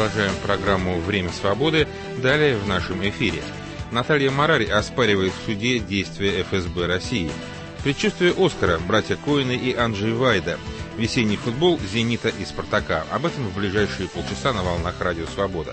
продолжаем программу «Время свободы». Далее в нашем эфире. Наталья Марари оспаривает в суде действия ФСБ России. Предчувствие «Оскара», братья Коэны и Анджей Вайда. Весенний футбол «Зенита» и «Спартака». Об этом в ближайшие полчаса на волнах «Радио Свобода».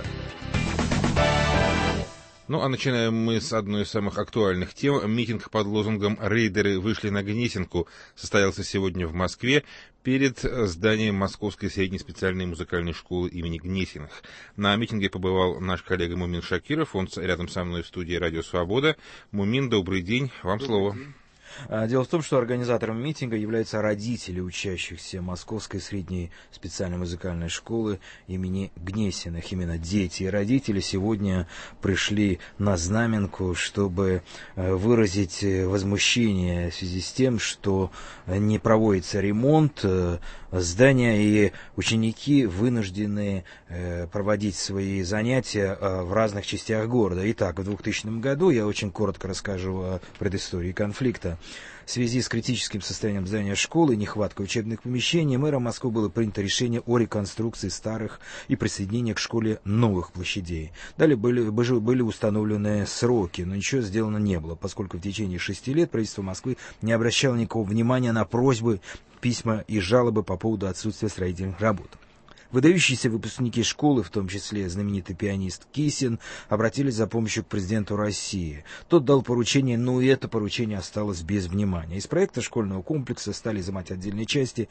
Ну, а начинаем мы с одной из самых актуальных тем. Митинг под лозунгом «Рейдеры вышли на Гнесинку» состоялся сегодня в Москве перед зданием Московской средней специальной музыкальной школы имени Гнесиных. На митинге побывал наш коллега Мумин Шакиров, он рядом со мной в студии «Радио Свобода». Мумин, добрый день, вам слово. Дело в том, что организатором митинга являются родители учащихся Московской средней специальной музыкальной школы имени Гнесиных. Именно дети и родители сегодня пришли на Знаменку, чтобы выразить возмущение в связи с тем, что не проводится ремонт здания, и ученики вынуждены проводить свои занятия в разных частях города. Итак, в 2000 году, я очень коротко расскажу о предыстории конфликта. В связи с критическим состоянием здания школы и нехваткой учебных помещений мэром Москвы было принято решение о реконструкции старых и присоединении к школе новых площадей. Далее были установлены сроки, но ничего сделано не было, поскольку в течение 6 лет правительство Москвы не обращало никакого внимания на просьбы, письма и жалобы по поводу отсутствия строительных работ. Выдающиеся выпускники школы, в том числе знаменитый пианист Кисин, обратились за помощью к президенту России. Тот дал поручение, но и это поручение осталось без внимания. Из проекта школьного комплекса стали изымать отдельные части.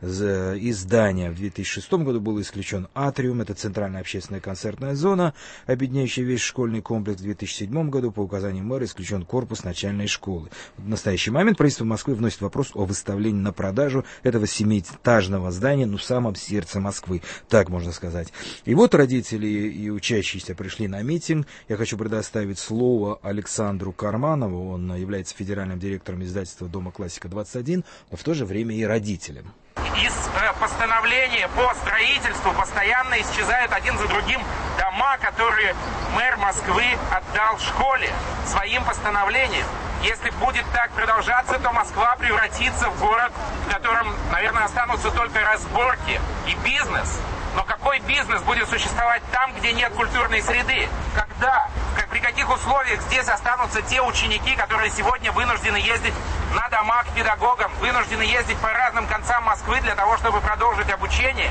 Из здания в 2006 году был исключен атриум, это центральная общественная концертная зона, объединяющая весь школьный комплекс. В 2007 году по указанию мэра исключен корпус начальной школы. В настоящий момент правительство Москвы вносит вопрос о выставлении на продажу этого 7-этажного здания, в самом сердце Москвы. Так можно сказать. И вот родители и учащиеся пришли на митинг. Я хочу предоставить слово Александру Карманову. Он является федеральным директором издательства «Дома Классика-21», но в то же время и родителем. Из постановления по строительству постоянно исчезают один за другим дома, которые мэр Москвы отдал школе своим постановлением. Если будет так продолжаться, то Москва превратится в город, в котором, наверное, останутся только разборки и бизнес. Но какой бизнес будет существовать там, где нет культурной среды? Когда, при каких условиях здесь останутся те ученики, которые сегодня вынуждены ездить на дома к педагогам, вынуждены ездить по разным концам Москвы для того, чтобы продолжить обучение?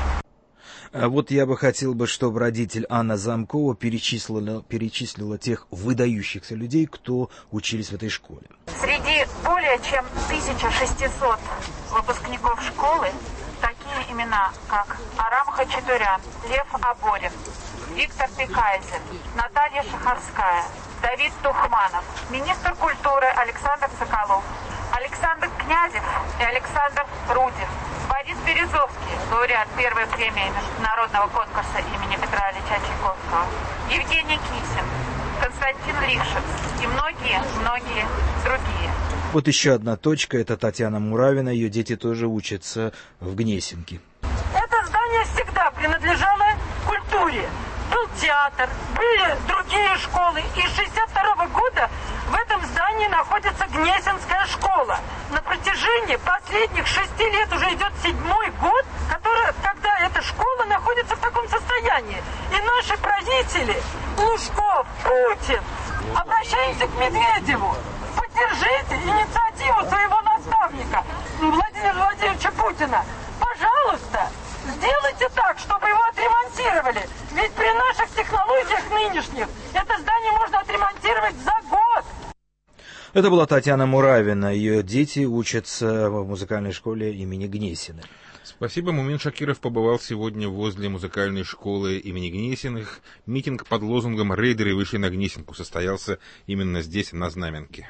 Вот я бы хотел, чтобы родитель Анна Замкова перечислила тех выдающихся людей, кто учились в этой школе. Среди более чем 1600 выпускников школы такие имена, как Арам Хачатурян, Лев Аборин, Виктор Пекайзер, Наталья Шахарская, Давид Тухманов, министр культуры Александр Соколов, Александр Князев и Александр Рудин, Борис Березовский, лауреат первой премии международного конкурса имени Петра Ильича Чайковского, Евгений Кисин, Константин Лившиц и многие другие. Вот еще одна точка, это Татьяна Муравина, ее дети тоже учатся в Гнесинке. Это здание всегда принадлежало культуре. Был театр, были другие школы. И с 1962 года в этом здании находится Гнесинская школа. На протяжении последних 6 лет уже идет 7-й год, когда эта школа находится в таком состоянии. И наши правители, Лужков, Путин, обращаемся к Медведеву. Поддержите инициативу своего наставника, Владимира Владимировича Путина. Пожалуйста, сделайте так, чтобы его отремонтировали. Ведь при наших технологиях нынешних это здание можно отремонтировать за год. Это была Татьяна Муравина. Ее дети учатся в музыкальной школе имени Гнесиных. Спасибо. Мумин Шакиров побывал сегодня возле музыкальной школы имени Гнесиных. Митинг под лозунгом «Рейдеры вышли на Гнесинку» состоялся именно здесь, на Знаменке.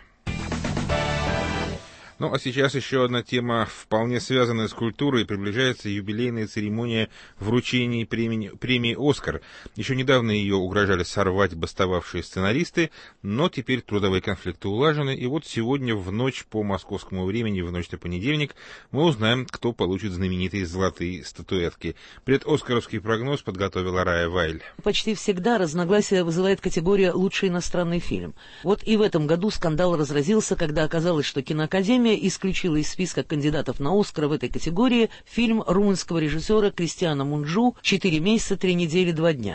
Ну, а сейчас еще одна тема, вполне связанная с культурой. Приближается юбилейная церемония вручения премии «Оскар». Еще недавно ее угрожали сорвать бастовавшие сценаристы, но теперь трудовые конфликты улажены. И вот сегодня в ночь по московскому времени, в ночь на понедельник, мы узнаем, кто получит знаменитые золотые статуэтки. Предоскаровский прогноз подготовила Рая Вайль. Почти всегда разногласия вызывает категория «Лучший иностранный фильм». Вот и в этом году скандал разразился, когда оказалось, что киноакадемия исключила из списка кандидатов на «Оскар» в этой категории фильм румынского режиссера Кристиана Мунджу «4 месяца, 3 недели, 2 дня».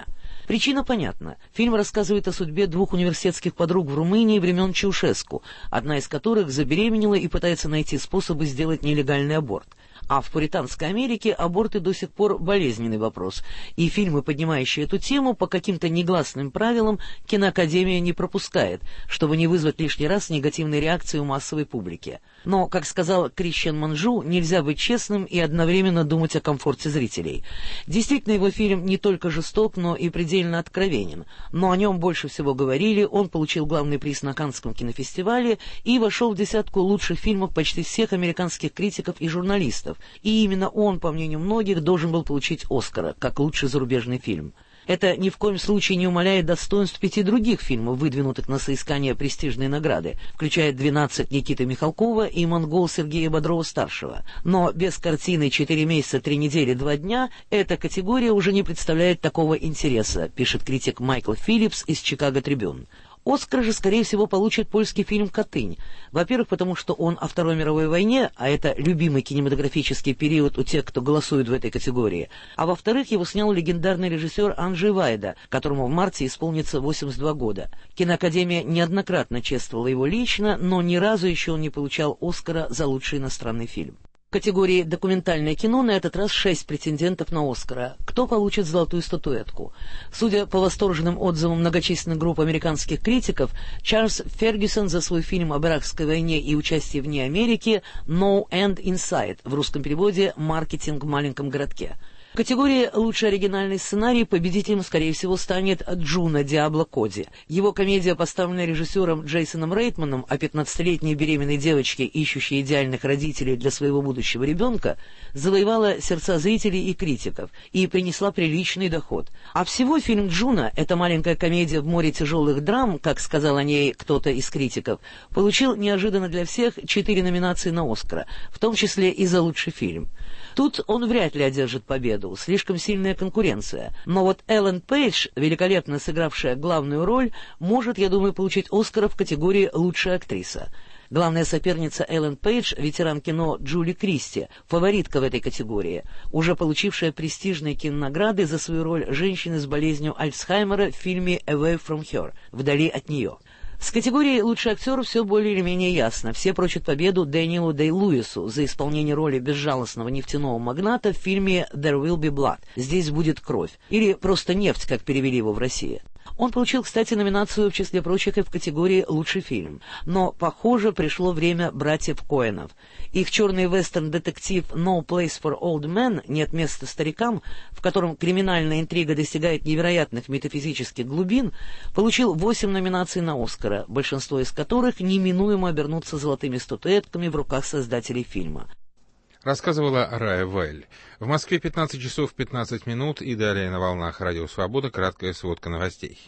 Причина понятна. Фильм рассказывает о судьбе двух университетских подруг в Румынии времен Чаушеску, одна из которых забеременела и пытается найти способы сделать нелегальный аборт. А в пуританской Америке аборты до сих пор болезненный вопрос, и фильмы, поднимающие эту тему, по каким-то негласным правилам киноакадемия не пропускает, чтобы не вызвать лишний раз негативной реакции у массовой публики. Но, как сказал Кристиан Манжу, нельзя быть честным и одновременно думать о комфорте зрителей. Действительно, его фильм не только жесток, но и предельно откровенен. Но о нем больше всего говорили, он получил главный приз на Каннском кинофестивале и вошел в десятку лучших фильмов почти всех американских критиков и журналистов. И именно он, по мнению многих, должен был получить «Оскара» как лучший зарубежный фильм. Это ни в коем случае не умаляет достоинств 5 других фильмов, выдвинутых на соискание престижной награды, включая «12» Никиты Михалкова и «Монгол» Сергея Бодрова-старшего. Но без картины «4 месяца, 3 недели, 2 дня» эта категория уже не представляет такого интереса, пишет критик Майкл Филлипс из «Чикаго Трибюн». «Оскар» же, скорее всего, получит польский фильм «Катынь». Во-первых, потому что он о Второй мировой войне, а это любимый кинематографический период у тех, кто голосует в этой категории. А во-вторых, его снял легендарный режиссер Анджей Вайда, которому в марте исполнится 82 года. Киноакадемия неоднократно чествовала его лично, но ни разу еще он не получал «Оскара» за лучший иностранный фильм. В категории «Документальное кино» на этот раз 6 претендентов на «Оскара». Кто получит золотую статуэтку? Судя по восторженным отзывам многочисленных групп американских критиков, Чарльз Фергюсон за свой фильм об Иракской войне и участии вне Америки «No End in Sight», в русском переводе «Маркетинг в маленьком городке». В категории «Лучший оригинальный сценарий» победителем, скорее всего, станет Джуно Диабло Коди. Его комедия, поставленная режиссером Джейсоном Рейтманом о 15-летней беременной девочке, ищущей идеальных родителей для своего будущего ребенка, завоевала сердца зрителей и критиков и принесла приличный доход. А всего фильм «Джуно» — это маленькая комедия в море тяжелых драм, как сказал о ней кто-то из критиков, получил неожиданно для всех 4 номинации на «Оскара», в том числе и за лучший фильм. Тут он вряд ли одержит победу, слишком сильная конкуренция. Но вот Эллен Пейдж, великолепно сыгравшая главную роль, может, я думаю, получить «Оскара» в категории «Лучшая актриса». Главная соперница Эллен Пейдж, ветеран кино Джули Кристи, фаворитка в этой категории, уже получившая престижные кинонаграды за свою роль женщины с болезнью Альцхаймера в фильме «Away from Her» — «Вдали от нее». С категорией «Лучший актер» все более или менее ясно. Все прочат победу Дэниелу Дэй-Луису за исполнение роли безжалостного нефтяного магната в фильме «There will be blood» — «Здесь будет кровь», или просто «Нефть», как перевели его в России. Он получил, кстати, номинацию, в числе прочих, и в категории «Лучший фильм». Но, похоже, пришло время братьев Коэнов. Их черный вестерн-детектив «No Place for Old Men» — «Нет места старикам», в котором криминальная интрига достигает невероятных метафизических глубин, получил 8 номинаций на «Оскара», большинство из которых неминуемо обернутся золотыми статуэтками в руках создателей фильма. Рассказывала Рая Вайль. В Москве 15 часов 15 минут и далее на волнах Радио Свобода краткая сводка новостей.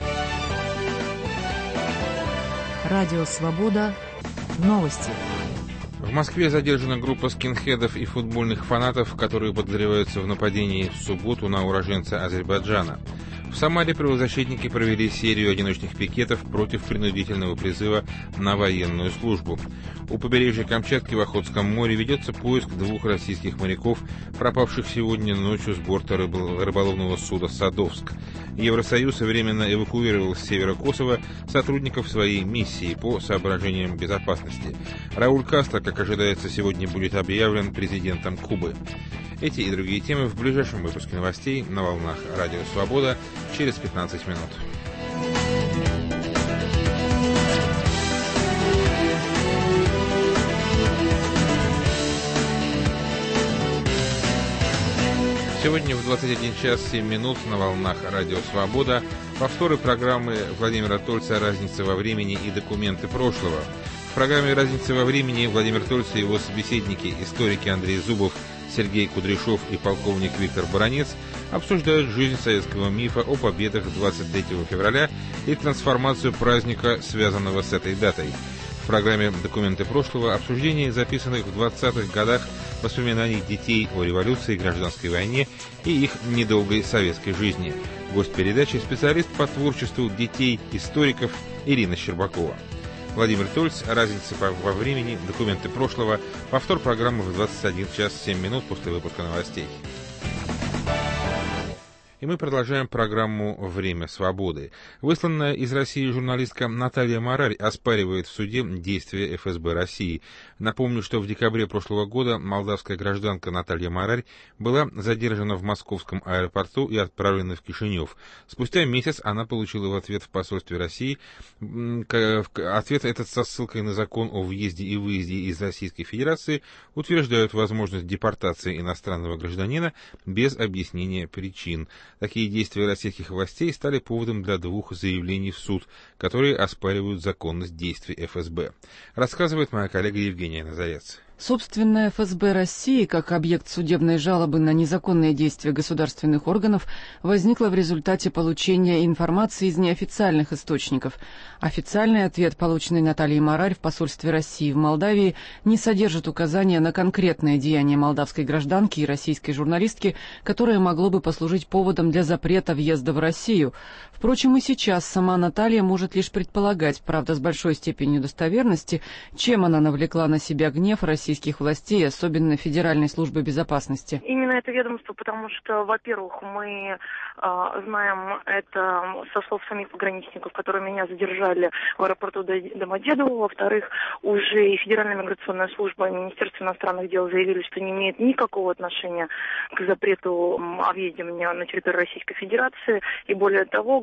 Радио Свобода. Новости. В Москве задержана группа скинхедов и футбольных фанатов, которые подозреваются в нападении в субботу на уроженца Азербайджана. В Самаре правозащитники провели серию одиночных пикетов против принудительного призыва на военную службу. У побережья Камчатки в Охотском море ведется поиск 2 российских моряков, пропавших сегодня ночью с борта рыболовного суда «Садовск». Евросоюз временно эвакуировал с севера Косово сотрудников своей миссии по соображениям безопасности. Рауль Кастро, как ожидается, сегодня будет объявлен президентом Кубы. Эти и другие темы в ближайшем выпуске новостей на волнах Радио Свобода через 15 минут. Сегодня в 21 час 7 минут на волнах Радио Свобода повторы программы Владимира Тольца «Разница во времени и документы прошлого». В программе «Разница во времени» Владимир Тольц и его собеседники, историки Андрей Зубов, Сергей Кудряшов и полковник Виктор Баранец обсуждают жизнь советского мифа о победах 23 февраля и трансформацию праздника, связанного с этой датой. В программе «Документы прошлого» обсуждение записанных в 20-х годах воспоминаний детей о революции, гражданской войне и их недолгой советской жизни. Гость передачи — специалист по творчеству детей, историков Ирина Щербакова. Владимир Тольц, «Разница во времени, документы прошлого», повтор программы в 21 час 7 минут после выпуска новостей. И мы продолжаем программу «Время свободы». Высланная из России журналистка Наталья Марарь оспаривает в суде действия ФСБ России. Напомню, что в декабре прошлого года молдавская гражданка Наталья Марарь была задержана в московском аэропорту и отправлена в Кишинев. Спустя месяц она получила в ответ в посольстве России ответ этот со ссылкой на закон о въезде и выезде из Российской Федерации, утверждают возможность депортации иностранного гражданина без объяснения причин. Такие действия российских властей стали поводом для 2 заявлений в суд, которые оспаривают законность действий ФСБ. Рассказывает моя коллега Евгения Назарец. Собственная ФСБ России, как объект судебной жалобы на незаконные действия государственных органов, возникла в результате получения информации из неофициальных источников. Официальный ответ, полученный Натальей Марарь в посольстве России в Молдавии, не содержит указания на конкретное деяние молдавской гражданки и российской журналистки, которое могло бы послужить поводом для запрета въезда в Россию. Впрочем, и сейчас сама Наталья может лишь предполагать, правда, с большой степенью достоверности, чем она навлекла на себя гнев российских властей, особенно Федеральной службы безопасности. Именно это ведомство, потому что, во-первых, мы знаем это со слов самих пограничников, которые меня задержали в аэропорту Домодедово. Во-вторых, уже и Федеральная миграционная служба, и Министерство иностранных дел заявили, что не имеет никакого отношения к запрету о въезде меня на территорию Российской Федерации. И более того,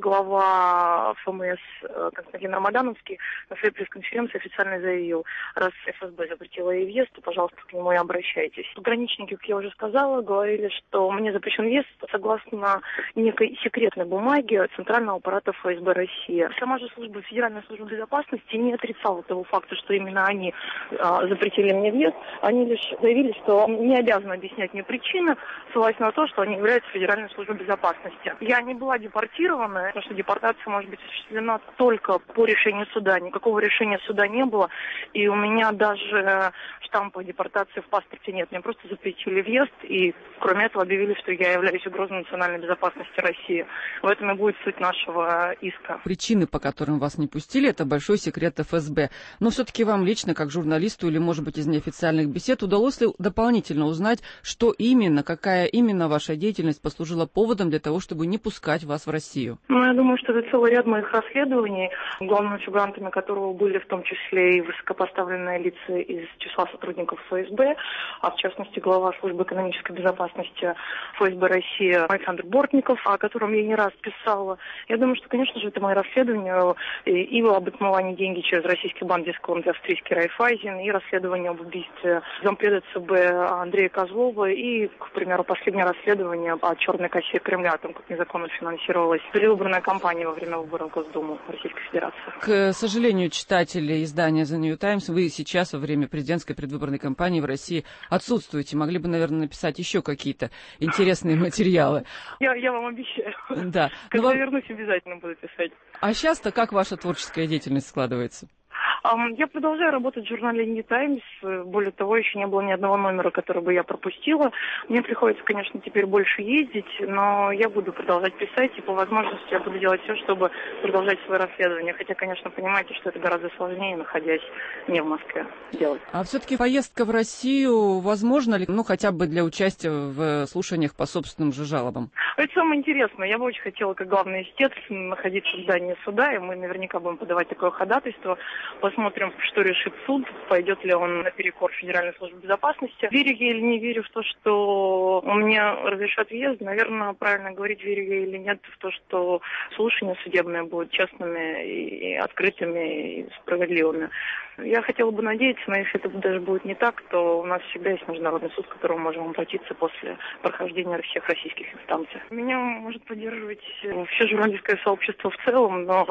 глава ФМС Константин Рамадановский на своей пресс-конференции официально заявил: раз ФСБ запретила ей въезд, то, пожалуйста, к нему и обращайтесь. Пограничники, как я уже сказала, говорили, что мне запрещен въезд согласно некой секретной бумаге Центрального аппарата ФСБ России. Сама же Федеральная служба безопасности не отрицала того факта, что именно они запретили мне въезд. Они лишь заявили, что не обязаны объяснять мне причины, ссылаясь на то, что они являются Федеральной службой безопасности. Я не была депортирована, потому что депортация может быть осуществлена только по решению суда. Никакого решения суда не было, и у меня даже штампа депортации в паспорте нет. Мне просто запретили въезд, и кроме этого объявили, что я являюсь угрозой национальной безопасности России. В этом и будет суть нашего иска. Причины, по которым вас не пустили, это большой секрет ФСБ. Но все-таки вам лично, как журналисту или, может быть, из неофициальных бесед, удалось ли дополнительно узнать, что именно, какая именно ваша деятельность послужила поводом для того, чтобы не пускать вас в Россию? Я думаю, что это целый ряд моих расследований, главными фигурантами которого были в том числе и высокопоставленные лица из числа сотрудников ФСБ, а в частности глава службы экономической безопасности ФСБ России Александр Бортников, о котором я не раз писала. Я думаю, что, конечно же, это мои расследования и об отмывании деньги через российский банк дисконт и австрийский Райфайзен, и расследование об убийстве зампреда ЦБ Андрея Козлова, и, к примеру, последнее расследование о черной кассе Кремля, о том, как незаконно финансировалась предвыборная кампания во время выборов в Госдуму Российской Федерации. К сожалению, читатели издания The New Times, вы сейчас во время президентской предвыборной кампании в России отсутствуете. Могли бы, наверное, написать еще какие-то интересные материалы. Я вам обещаю. Да. Когда вернусь, обязательно буду писать. А сейчас-то как ваша творческая деятельность складывается? Я продолжаю работать в журнале New Times. Более того, еще не было ни одного номера, который бы я пропустила. Мне приходится, конечно, теперь больше ездить, но я буду продолжать писать, и по возможности я буду делать все, чтобы продолжать свое расследование. Хотя, конечно, понимаете, что это гораздо сложнее, находясь не в Москве, делать. А все-таки поездка в Россию возможно ли, хотя бы для участия в слушаниях по собственным же жалобам? Это самое интересное. Я бы очень хотела, как главный истец, находиться в здании суда, и мы наверняка будем подавать такое ходатайство. Посмотрим, что решит суд, пойдет ли он наперекор Федеральной службе безопасности. Верю я или не верю в то, что мне разрешат въезд, наверное, правильно говорить, верю я или нет в то, что слушания судебные будут честными и открытыми и справедливыми. Я хотела бы надеяться, но если это даже будет не так, то у нас всегда есть международный суд, к которому можем обратиться после прохождения всех российских инстанций. Меня может поддерживать все журналистское сообщество в целом, но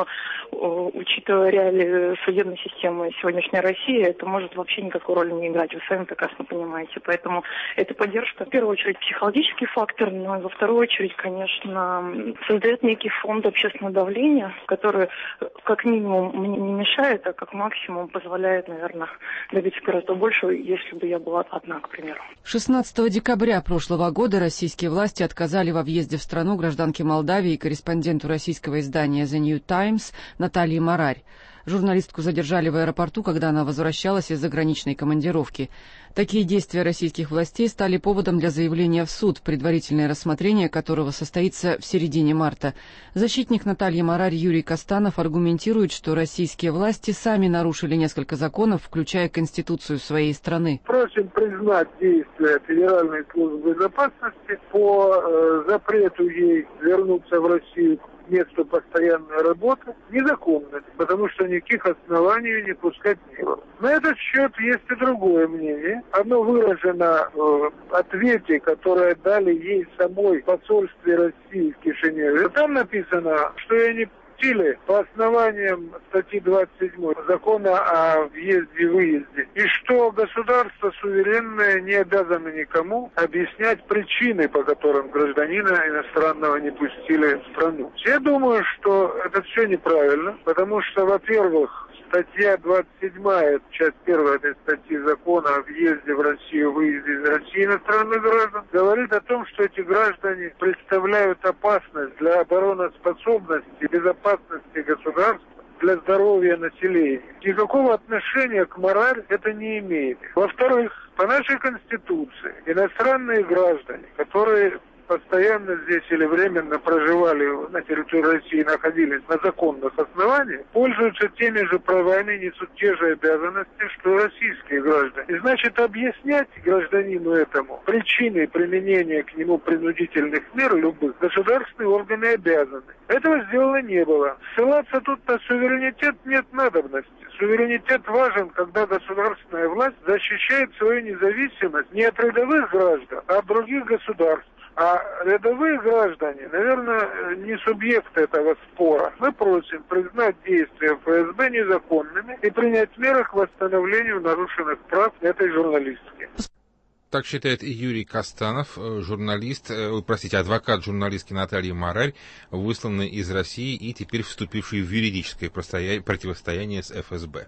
учитывая реалии судебной системы сегодняшней России, это может вообще никакой роли не играть. Вы сами прекрасно понимаете. Поэтому эта поддержка, в первую очередь, психологический фактор, но во вторую очередь, конечно, создает некий фонд общественного давления, который как минимум мне не мешает, а как максимум позволяет, наверное, добиться гораздо большего, если бы я была одна, к примеру. 16 декабря прошлого года российские власти отказали во въезде в страну гражданке Молдавии и корреспонденту российского издания The New Times Наталье Марарь. Журналистку задержали в аэропорту, когда она возвращалась из заграничной командировки. Такие действия российских властей стали поводом для заявления в суд, предварительное рассмотрение которого состоится в середине марта. Защитник Натальи Марарь Юрий Костанов аргументирует, что российские власти сами нарушили несколько законов, включая Конституцию своей страны. Просим признать действия Федеральной службы безопасности по запрету ей вернуться в Россию к месту постоянной работы незаконными, потому что никаких оснований не пускать не было. На этот счет есть и другое мнение. Оно выражено в ответе, которое дали ей самой в посольстве России в Кишиневе. Там написано, что я не по основаниям статьи 27 закона о въезде и выезде, и что государство суверенное не обязано никому объяснять причины, по которым гражданина иностранного не пустили в страну. Я думаю, что это все неправильно, потому что, во-первых, статья 27, часть 1 этой статьи закона о въезде в Россию, выезде из России иностранных граждан, говорит о том, что эти граждане представляют опасность для обороноспособности, безопасности государства, для здоровья населения. Никакого отношения к морали это не имеет. Во-вторых, по нашей Конституции иностранные граждане, которые постоянно здесь или временно проживали на территории России, находились на законных основаниях, пользуются теми же правами, несут те же обязанности, что и российские граждане. И значит, объяснять гражданину этому причины применения к нему принудительных мер любых государственные органы обязаны. Этого сделано не было. Ссылаться тут на суверенитет нет надобности. Суверенитет важен, когда государственная власть защищает свою независимость не от рядовых граждан, а от других государств. А рядовые граждане, наверное, не субъекты этого спора. Мы просим признать действия ФСБ незаконными и принять меры к восстановлению нарушенных прав этой журналистки. Так считает и Юрий Костанов, адвокат журналистки Натальи Марарь, высланный из России и теперь вступивший в юридическое противостояние с ФСБ.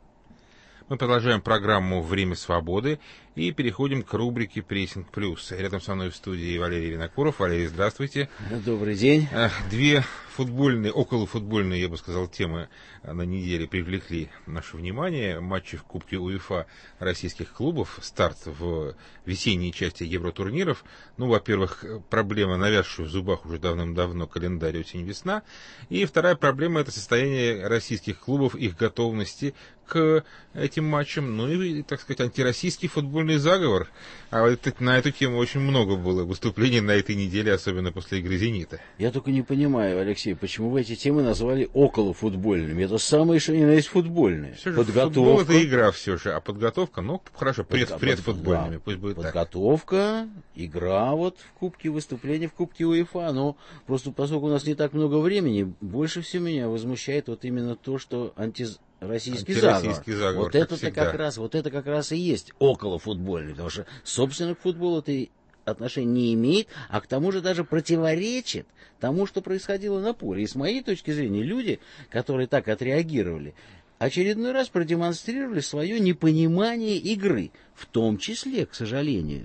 Мы продолжаем программу «Время свободы» и переходим к рубрике «Прессинг плюс». Рядом со мной в студии Валерий Винокуров. Валерий, здравствуйте. Добрый день. Две футбольные, околофутбольные, я бы сказал, темы на неделе привлекли наше внимание. Матчи в Кубке УЕФА российских клубов, старт в весенней части евротурниров. Ну, во-первых, проблема, навязшая в зубах уже давным-давно, календарь осень-весна. И вторая проблема — это состояние российских клубов, их готовности к этим матчам. Ну и, так сказать, антироссийский футбольный заговор. А на эту тему очень много было выступлений на этой неделе, особенно после игры «Зенита». Я только не понимаю, Алексей, почему вы эти темы назвали околофутбольными? Это самое, что ни на есть, футбольные. Все же футбол — это игра все же, а подготовка, ну, хорошо, предфутбольными, да, пусть будет подготовка, игра вот в Кубке, выступление в Кубке УЕФА. Но просто поскольку у нас не так много времени, больше всего меня возмущает вот именно то, что антироссийский заговор. Вот это как раз и есть околофутбольный, потому что, собственно, к футболу это отношения не имеет, а к тому же даже противоречит тому, что происходило на поле. И с моей точки зрения, люди, которые так отреагировали, очередной раз продемонстрировали свое непонимание игры, в том числе, к сожалению,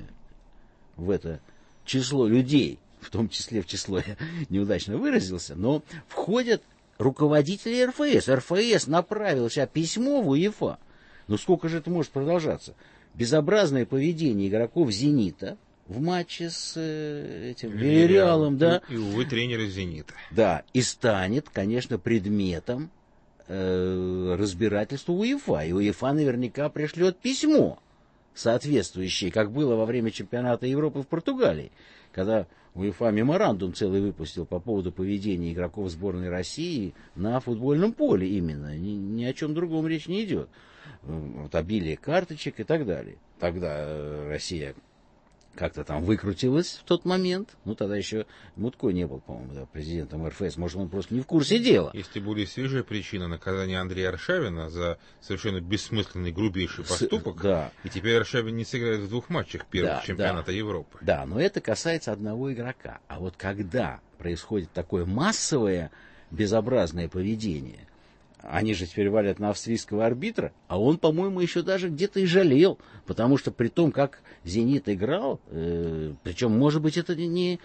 в это число людей, в том числе в число я неудачно выразился, но входят руководители РФС. РФС направил сейчас письмо в УЕФА. Ну сколько же это может продолжаться? Безобразное поведение игроков «Зенита» в матче с этим Вильярреалом, да. И, увы, тренера «Зенита». Да, и станет, конечно, предметом разбирательства УЕФА. И УЕФА наверняка пришлет письмо соответствующее, как было во время чемпионата Европы в Португалии, когда УЕФА меморандум целый выпустил по поводу поведения игроков сборной России на футбольном поле именно. Ни о чем другом речь не идет. Вот обилие карточек и так далее. Тогда Россия как-то там выкрутилась в тот момент. Ну, тогда еще Мутко не был, по-моему, да, президентом РФС. Может, он просто не в курсе дела. Есть и более свежая причина — наказания Андрея Аршавина за совершенно бессмысленный, грубейший поступок. Да. И теперь Аршавин не сыграет в 2 матчах первых чемпионата Европы. Да, но это касается одного игрока. А вот когда происходит такое массовое безобразное поведение, они же теперь валят на австрийского арбитра, а он, по-моему, еще даже где-то и жалел, потому что при том, как «Зенит» играл, причем, может быть, это не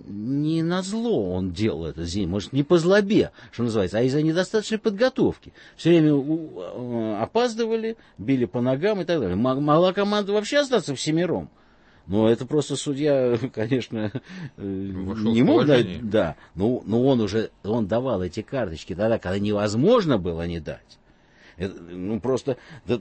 на зло он делал это, «Зенит», может, не по злобе, что называется, а из-за недостаточной подготовки. Все время опаздывали, били по ногам и так далее. Могла команда вообще остаться всемиром. Но это просто судья, конечно, не мог дать. Да, но он давал эти карточки тогда, когда невозможно было не дать. Это, просто,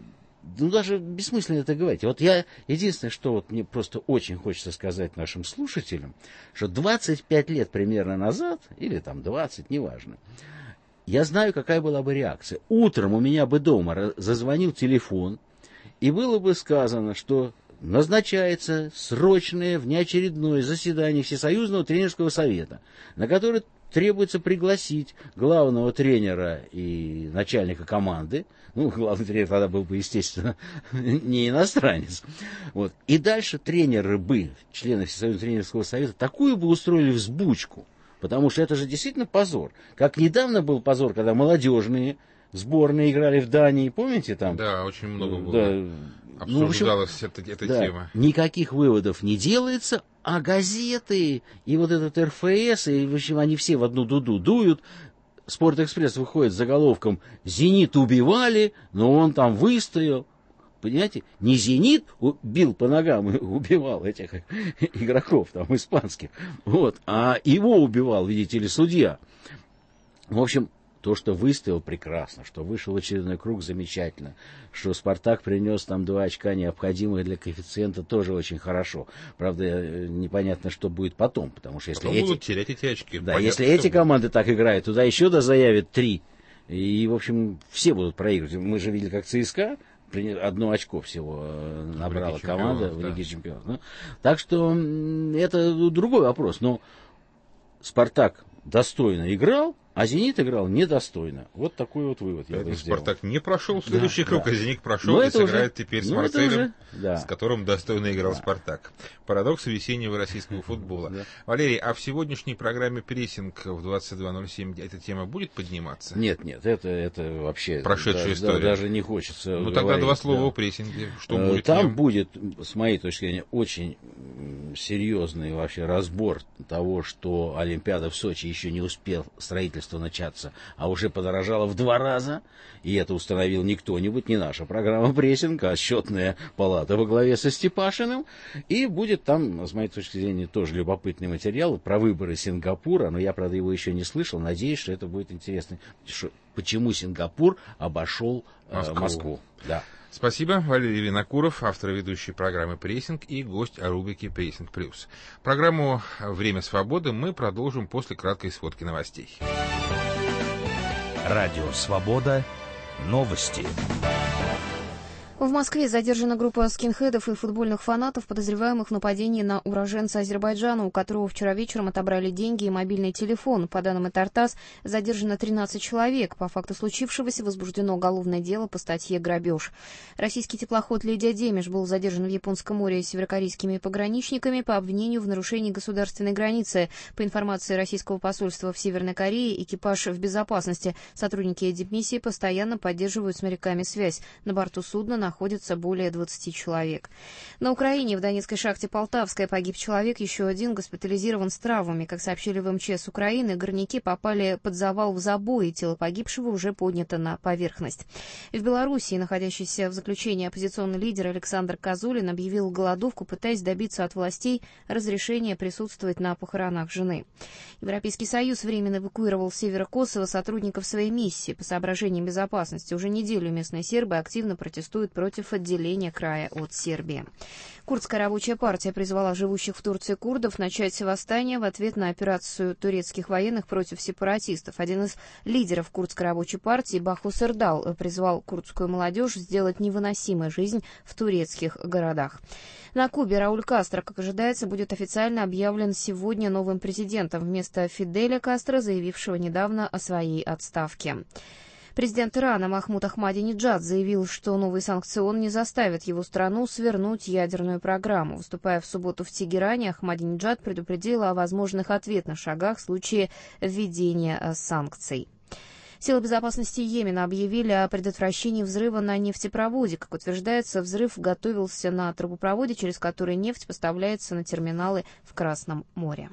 даже бессмысленно это говорить. Вот единственное, что вот мне просто очень хочется сказать нашим слушателям, что 25 лет примерно назад, или там 20, неважно, я знаю, какая была бы реакция. Утром у меня бы дома зазвонил телефон, и было бы сказано, что назначается срочное внеочередное заседание Всесоюзного тренерского совета, на которое требуется пригласить главного тренера и начальника команды. Главный тренер тогда был бы, естественно, не иностранец. Вот. И дальше тренеры бы, члены Всесоюзного тренерского совета, такую бы устроили взбучку, потому что это же действительно позор. Как недавно был позор, когда молодежные сборные играли в Дании, помните там? Да, очень много было. Да. Обсуждалась эта тема. Никаких выводов не делается, а газеты и вот этот РФС, и, в общем, они все в одну дуду дуют. Спортэкспресс выходит с заголовком «Зенит убивали, но он там выстоял». Понимаете? Не «Зенит» бил по ногам и убивал этих игроков там испанских, а его убивал, видите ли, судья. В общем, то, что выстоял, прекрасно, что вышел в очередной круг, замечательно, что «Спартак» принес там 2 очка, необходимых для коэффициента, тоже очень хорошо. Правда, непонятно, что будет потом, потому что если будут терять эти очки. Да, если эти команды так играют, туда еще заявят 3, и, в общем, все будут проигрывать. Мы же видели, как ЦСКА 1 очко всего набрала команда в Лиге Чемпионов. Так что это другой вопрос. Но «Спартак» достойно играл, а «Зенит» играл недостойно. Вот такой вот вывод я бы сделал. «Спартак» не прошел следующий круг, а «Зенит» прошел и сыграет теперь с Марселем, с которым достойно играл «Спартак». Парадокс весеннего российского футбола. Валерий, а в сегодняшней программе «Прессинг» в 22:07 эта тема будет подниматься? Нет, это вообще... Прошедшая история. Даже не хочется говорить. Тогда 2 слова о прессинге. Что будет? Там будет, с моей точки зрения, очень серьезный вообще разбор того, что Олимпиада в Сочи еще не успел строительство начаться, а уже подорожало в 2 раза, и это установил не кто-нибудь, не наша программа «Прессинг», а счетная палата во главе со Степашиным, и будет там, с моей точки зрения, тоже любопытный материал про выборы Сингапура, но я, правда, его еще не слышал, надеюсь, что это будет интересно, почему Сингапур обошел Москву. Да. Спасибо. Валерий Винокуров, автор и ведущий программы «Прессинг» и гость о рубрике «Прессинг плюс». Программу «Время свободы» мы продолжим после краткой сводки новостей. Радио «Свобода». Новости. В Москве задержана группа скинхедов и футбольных фанатов, подозреваемых в нападении на уроженца Азербайджана, у которого вчера вечером отобрали деньги и мобильный телефон. По данным Тартас, задержано 13 человек. По факту случившегося возбуждено уголовное дело по статье «Грабеж». Российский теплоход «Лидия Демиш» был задержан в Японском море северокорейскими пограничниками по обвинению в нарушении государственной границы. По информации российского посольства в Северной Корее, экипаж в безопасности. Сотрудники дипмиссии постоянно поддерживают с моряками связь. На борту судна находится более 20 человек. На Украине в Донецкой шахте Полтавская погиб человек, еще один госпитализирован с травмами. Как сообщили в МЧС Украины, горняки попали под завал в забой, тело погибшего уже поднято на поверхность. В Белоруссии, находящийся в заключении оппозиционный лидер Александр Козулин объявил голодовку, пытаясь добиться от властей разрешения присутствовать на похоронах жены. Европейский Союз временно эвакуировал с севера Косово сотрудников своей миссии по соображениям безопасности. Уже неделю местные сербы активно протестуют против отделения края от Сербии. Курдская рабочая партия призвала живущих в Турции курдов начать восстание в ответ на операцию турецких военных против сепаратистов. Один из лидеров Курдской рабочей партии, Бахус Эрдал, призвал курдскую молодежь сделать невыносимой жизнь в турецких городах. На Кубе Рауль Кастро, как ожидается, будет официально объявлен сегодня новым президентом вместо Фиделя Кастро, заявившего недавно о своей отставке. Президент Ирана Махмуд Ахмадинеджад заявил, что новый санкцион не заставит его страну свернуть ядерную программу. Выступая в субботу в Тегеране, Ахмадинеджад предупредил о возможных ответных шагах в случае введения санкций. Силы безопасности Йемена объявили о предотвращении взрыва на нефтепроводе. Как утверждается, взрыв готовился на трубопроводе, через который нефть поставляется на терминалы в Красном море.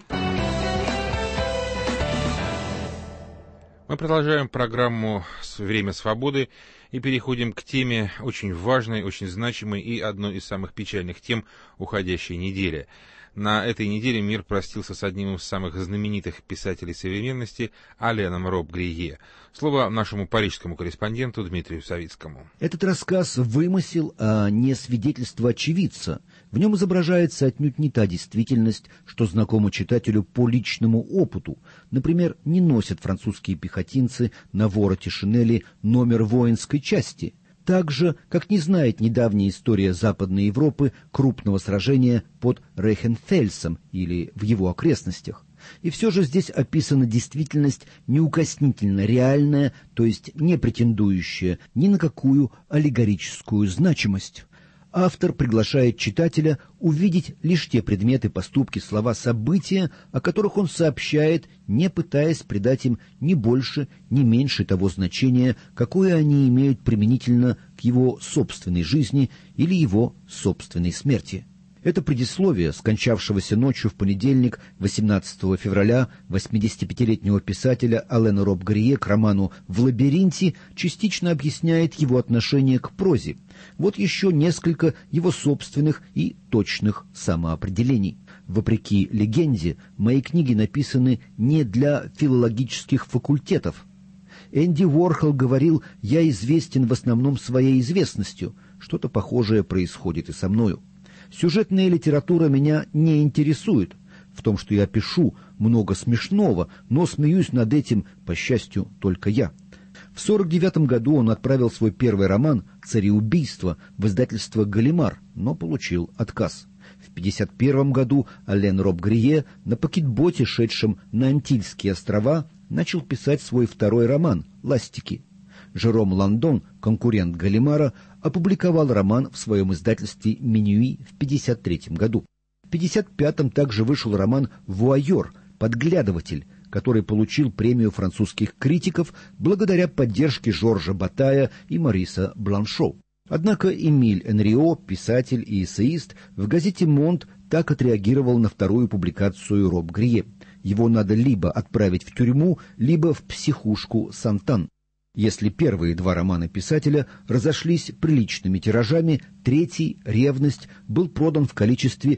Мы продолжаем программу «Время свободы» и переходим к теме очень важной, очень значимой и одной из самых печальных тем уходящей недели. На этой неделе мир простился с одним из самых знаменитых писателей современности Аленом Роб-Грие. Слово нашему парижскому корреспонденту Дмитрию Савицкому. Этот рассказ вымысел, а не свидетельство очевидца. В нем изображается отнюдь не та действительность, что знакома читателю по личному опыту. Например, не носят французские пехотинцы на вороте шинели номер воинской части. Так же, как не знает недавняя история Западной Европы крупного сражения под Рейхенфельсом или в его окрестностях. И все же здесь описана действительность неукоснительно реальная, то есть не претендующая ни на какую аллегорическую значимость. Автор приглашает читателя увидеть лишь те предметы, поступки, слова, события, о которых он сообщает, не пытаясь придать им ни больше, ни меньше того значения, какое они имеют применительно к его собственной жизни или его собственной смерти. Это предисловие скончавшегося ночью в понедельник, 18 февраля, 85-летнего писателя Алена Роб-Грие к роману «В лабиринте» частично объясняет его отношение к прозе. Вот еще несколько его собственных и точных самоопределений. Вопреки легенде, мои книги написаны не для филологических факультетов. Энди Уорхол говорил: «Я известен в основном своей известностью». Что-то похожее происходит и со мною. Сюжетная литература меня не интересует. В том, что я пишу, много смешного, но смеюсь над этим, по счастью, только я. В 1949 году он отправил свой первый роман «Цареубийство» в издательство «Галимар», но получил отказ. В 1951 году Ален Роб-Грие на пакетботе, шедшем на Антильские острова, начал писать свой второй роман «Ластики». Жером Ландон, конкурент Галимара, опубликовал роман в своем издательстве «Менюи» в 1953 году. В 1955 также вышел роман «Вуайер», «Подглядыватель», который получил премию французских критиков благодаря поддержке Жоржа Батая и Мариса Бланшо. Однако Эмиль Энрио, писатель и эссеист, в газете «Монт» так отреагировал на вторую публикацию Роб-Грие. Его надо либо отправить в тюрьму, либо в психушку Сантан. Если первые два романа писателя разошлись приличными тиражами, третий, «Ревность», был продан в количестве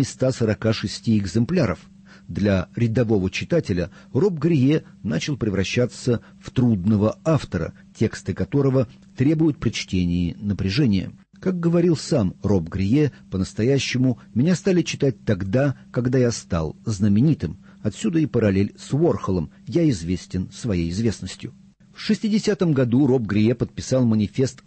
746 экземпляров. Для рядового читателя Роб-Грие начал превращаться в трудного автора, тексты которого требуют при чтении напряжения. Как говорил сам Роб-Грие, по-настоящему меня стали читать тогда, когда я стал знаменитым. Отсюда и параллель с Уорхолом, я известен своей известностью. В 1960 году Роб-Грие подписал манифест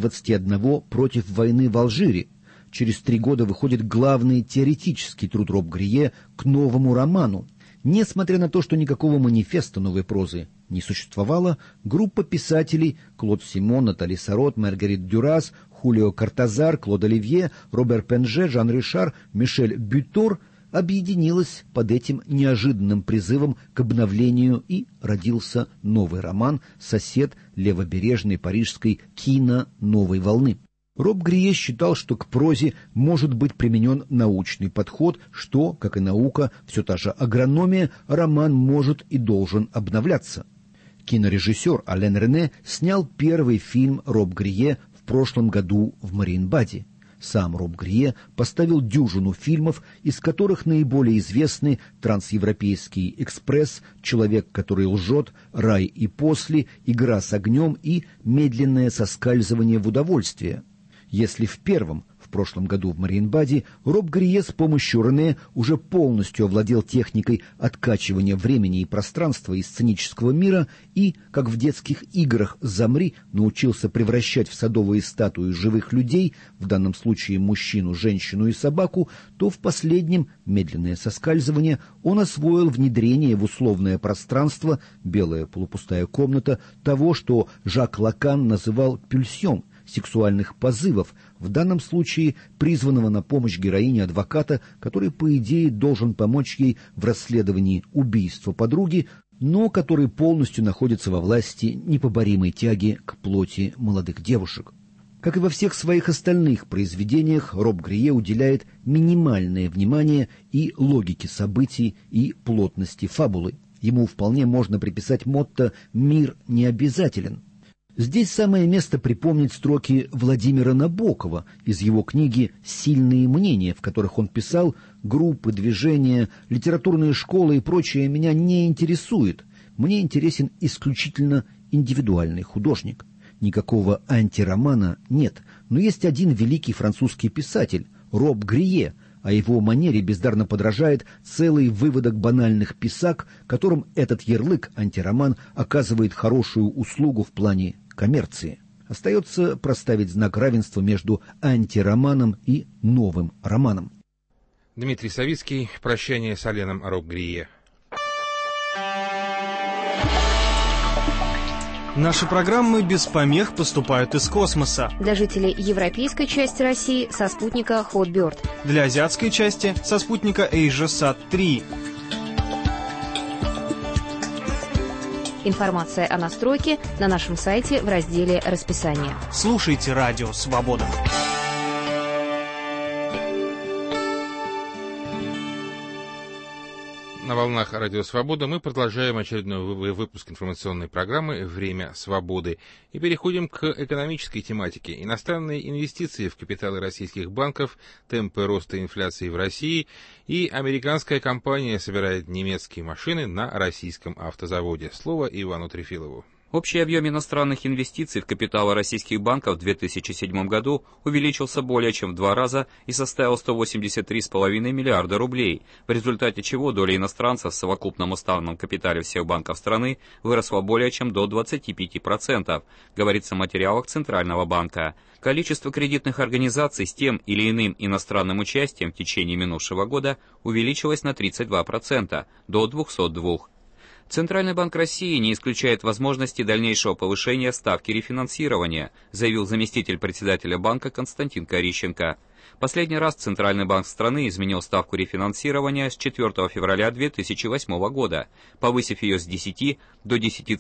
121 против войны в Алжире. Через 3 года выходит главный теоретический труд Роб-Грие к новому роману. Несмотря на то, что никакого манифеста новой прозы не существовало, группа писателей Клод Симон, Натали Сарот, Маргарит Дюрас, Хулио Кортазар, Клод Оливье, Робер Пенже, Жан Ришар, Мишель Бютор объединилась под этим неожиданным призывом к обновлению, и родился новый роман «Сосед левобережной парижской кино новой волны». Роб-Грие считал, что к прозе может быть применен научный подход, что, как и наука, все та же агрономия, роман может и должен обновляться. Кинорежиссер Ален Рене снял первый фильм Роб-Грие в прошлом году в Мариенбаде. Сам Роб-Грие поставил дюжину фильмов, из которых наиболее известны «Трансевропейский экспресс», «Человек, который лжет», «Рай и после», «Игра с огнем» и «Медленное соскальзывание в удовольствие». Если в первом, в прошлом году в Мариенбаде, Роб-Грие с помощью Рене уже полностью овладел техникой откачивания времени и пространства из сценического мира и, как в детских играх «Замри», научился превращать в садовые статуи живых людей, в данном случае мужчину, женщину и собаку, то в последнем «Медленное соскальзывание» он освоил внедрение в условное пространство, белая полупустая комната, того, что Жак Лакан называл «пюльсьон», сексуальных позывов, в данном случае призванного на помощь героине адвоката, который, по идее, должен помочь ей в расследовании убийства подруги, но который полностью находится во власти непоборимой тяги к плоти молодых девушек. Как и во всех своих остальных произведениях, Роб Грие уделяет минимальное внимание и логике событий, и плотности фабулы. Ему вполне можно приписать мотто «мир не обязателен». Здесь самое место припомнить строки Владимира Набокова из его книги «Сильные мнения», в которых он писал: «Группы, движения, литературные школы и прочее меня не интересует. Мне интересен исключительно индивидуальный художник». Никакого антиромана нет, но есть один великий французский писатель – Роб Грие, а его манере бездарно подражает целый выводок банальных писак, которым этот ярлык антироман оказывает хорошую услугу в плане коммерции. Остается проставить знак равенства между антироманом и новым романом. Дмитрий Савицкий. Прощание с Оленом Роб Грие. Наши программы без помех поступают из космоса. Для жителей европейской части России со спутника Hotbird. Для азиатской части со спутника AsiaSat-3. Информация о настройке на нашем сайте в разделе «Расписание». Слушайте радио «Свобода». На волнах Радио Свобода мы продолжаем очередной выпуск информационной программы «Время свободы» и переходим к экономической тематике. Иностранные инвестиции в капиталы российских банков, темпы роста инфляции в России и американская компания собирает немецкие машины на российском автозаводе. Слово Ивану Трефилову. Общий объем иностранных инвестиций в капиталы российских банков в 2007 году увеличился более чем в 2 раза и составил 183,5 миллиарда рублей, в результате чего доля иностранцев в совокупном уставном капитале всех банков страны выросла более чем до 25%, говорится в материалах Центрального банка. Количество кредитных организаций с тем или иным иностранным участием в течение минувшего года увеличилось на 32%, до 202. Центральный банк России не исключает возможности дальнейшего повышения ставки рефинансирования, заявил заместитель председателя банка Константин Корищенко. Последний раз Центральный банк страны изменил ставку рефинансирования с 4 февраля 2008 года, повысив ее с 10 до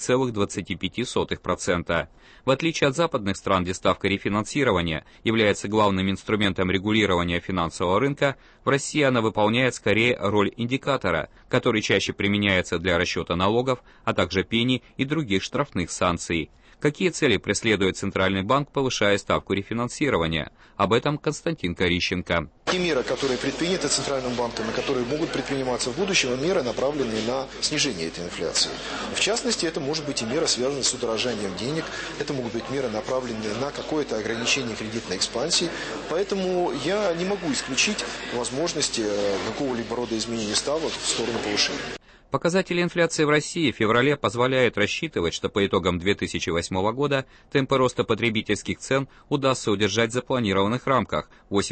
10,25%. В отличие от западных стран, где ставка рефинансирования является главным инструментом регулирования финансового рынка, в России она выполняет скорее роль индикатора, который чаще применяется для расчета налогов, а также пени и других штрафных санкций. Какие цели преследует Центральный банк, повышая ставку рефинансирования? Об этом Константин Корищенко. Те меры, которые предприняты Центральным банком и которые могут предприниматься в будущем, меры, направленные на снижение этой инфляции. В частности, это может быть и мера, связанная с удорожанием денег, это могут быть меры, направленные на какое-то ограничение кредитной экспансии. Поэтому я не могу исключить возможности какого-либо рода изменения ставок в сторону повышения. Показатели инфляции в России в феврале позволяют рассчитывать, что по итогам 2008 года темпы роста потребительских цен удастся удержать в запланированных рамках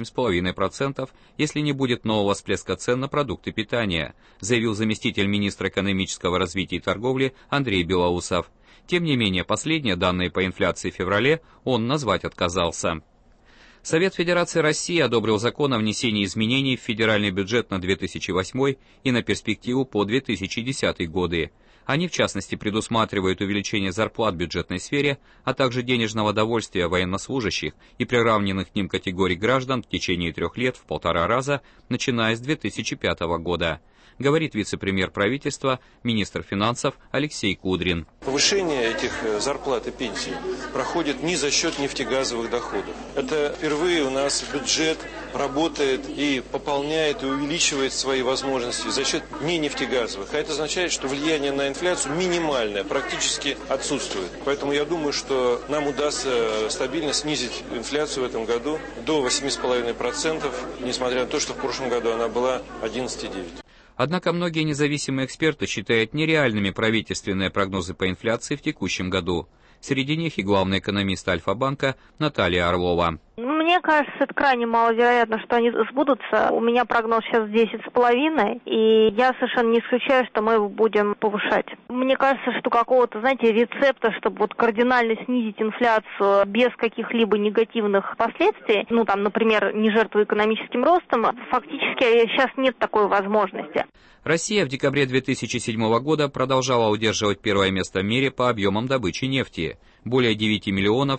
8,5%, если не будет нового всплеска цен на продукты питания, заявил заместитель министра экономического развития и торговли Андрей Белоусов. Тем не менее, последние данные по инфляции в феврале он назвать отказался. Совет Федерации России одобрил закон о внесении изменений в федеральный бюджет на 2008 и на перспективу по 2010 годы. Они, в частности, предусматривают увеличение зарплат в бюджетной сфере, а также денежного довольствия военнослужащих и приравненных к ним категорий граждан в течение 3 лет в 1,5 раза, начиная с 2005 года. Говорит вице-премьер правительства, министр финансов Алексей Кудрин. Повышение этих зарплат и пенсий проходит не за счет нефтегазовых доходов. Это впервые у нас бюджет работает и пополняет и увеличивает свои возможности за счет не нефтегазовых. А это означает, что влияние на инфляцию минимальное, практически отсутствует. Поэтому я думаю, что нам удастся стабильно снизить инфляцию в этом году до 8,5%, несмотря на то, что в прошлом году она была 11,9%. Однако многие независимые эксперты считают нереальными правительственные прогнозы по инфляции в текущем году. Среди них и главный экономист Альфа-банка Наталья Орлова. Мне Мне кажется, это крайне маловероятно, что они сбудутся. У меня прогноз сейчас 10,5, и я совершенно не исключаю, что мы его будем повышать. Мне кажется, что какого-то, знаете, рецепта, чтобы вот кардинально снизить инфляцию без каких-либо негативных последствий, ну, там, например, не жертвуя экономическим ростом, фактически сейчас нет такой возможности. Россия в декабре 2007 года продолжала удерживать первое место в мире по объемам добычи нефти – более 9 миллионов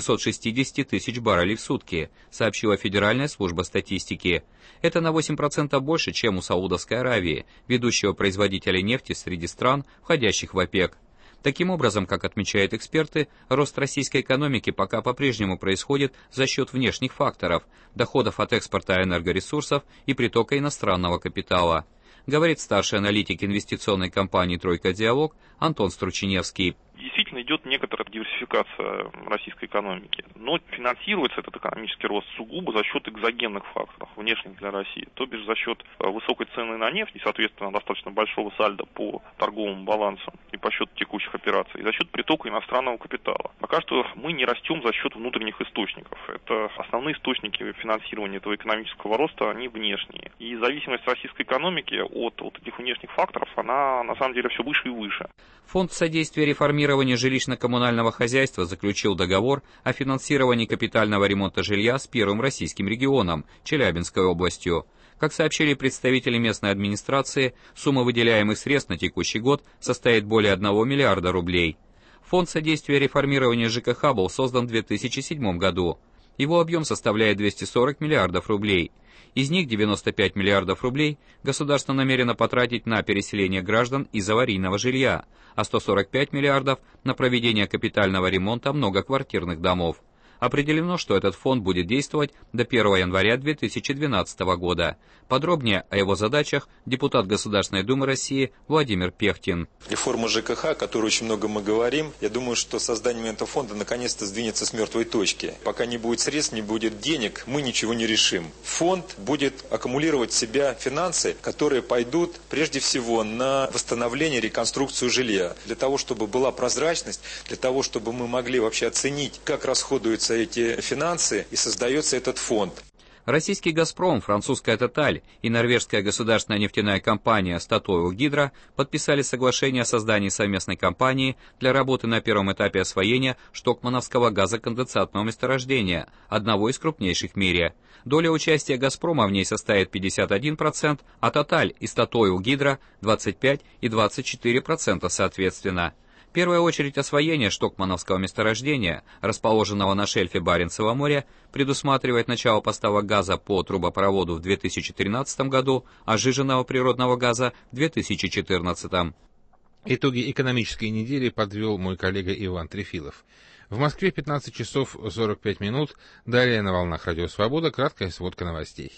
760 тысяч баррелей в сутки, сообщила Федеральная служба статистики. Это на 8% больше, чем у Саудовской Аравии, ведущего производителя нефти среди стран, входящих в ОПЕК. Таким образом, как отмечают эксперты, рост российской экономики пока по-прежнему происходит за счет внешних факторов – доходов от экспорта энергоресурсов и притока иностранного капитала. Говорит старший аналитик инвестиционной компании «Тройка Диалог» Антон Стручиневский. Действительно идет некоторая диверсификация российской экономики, но финансируется этот экономический рост сугубо за счет экзогенных факторов, внешних для России, то бишь за счет высокой цены на нефть и, соответственно, достаточно большого сальда по торговым балансам и по счету текущих операций, и за счет притока иностранного капитала. Пока что мы не растем за счет внутренних источников. Это основные источники финансирования этого экономического роста, они внешние. И зависимость российской экономики от этих внешних факторов, она на самом деле все выше и выше. Фонд содействия реформированию жилищно-коммунального хозяйства заключил договор о финансировании капитального ремонта жилья с первым российским регионом – Челябинской областью. Как сообщили представители местной администрации, сумма выделяемых средств на текущий год составит более 1 миллиарда рублей. Фонд содействия реформированию ЖКХ был создан в 2007 году. Его объем составляет 240 миллиардов рублей. Из них 95 миллиардов рублей государство намерено потратить на переселение граждан из аварийного жилья, а 145 миллиардов на проведение капитального ремонта многоквартирных домов. Определено, что этот фонд будет действовать до 1 января 2012 года. Подробнее о его задачах депутат Государственной Думы России Владимир Пехтин. Реформа ЖКХ, о которой очень много мы говорим, я думаю, что созданием этого фонда наконец-то сдвинется с мертвой точки. Пока не будет средств, не будет денег, мы ничего не решим. Фонд будет аккумулировать в себя финансы, которые пойдут прежде всего на восстановление, реконструкцию жилья. Для того, чтобы была прозрачность, для того, чтобы мы могли вообще оценить, как расходуются эти финансы и создается этот фонд. Российский «Газпром», французская «Тоталь» и норвежская государственная нефтяная компания «Статойл Гидро» подписали соглашение о создании совместной компании для работы на первом этапе освоения штокмановского газоконденсатного месторождения, одного из крупнейших в мире. Доля участия «Газпрома» в ней составит 51%, а «Тоталь» и «Статойл Гидро» 25% и 24% соответственно. Первая очередь освоения штокмановского месторождения, расположенного на шельфе Баренцева моря, предусматривает начало поставок газа по трубопроводу в 2013 году, а сжиженного природного газа в 2014. Итоги экономической недели подвел мой коллега Иван Трефилов. В Москве 15 часов 45 минут. Далее на волнах Радио Свобода краткая сводка новостей.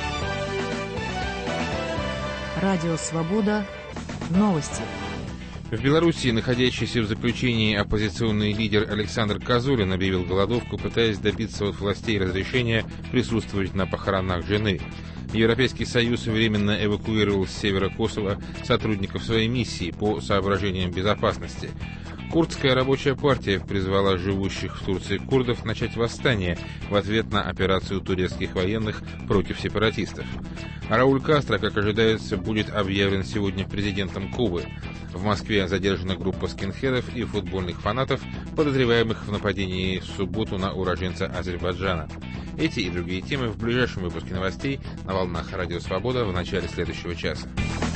Радио Свобода. Новости. В Белоруссии находящийся в заключении оппозиционный лидер Александр Козулин объявил голодовку, пытаясь добиться от властей разрешения присутствовать на похоронах жены. Европейский Союз временно эвакуировал с севера Косово сотрудников своей миссии по соображениям безопасности. Курдская рабочая партия призвала живущих в Турции курдов начать восстание в ответ на операцию турецких военных против сепаратистов. Рауль Кастро, как ожидается, будет объявлен сегодня президентом Кубы. В Москве задержана группа скинхедов и футбольных фанатов, подозреваемых в нападении в субботу на уроженца Азербайджана. Эти и другие темы в ближайшем выпуске новостей на волнах Радио Свобода в начале следующего часа.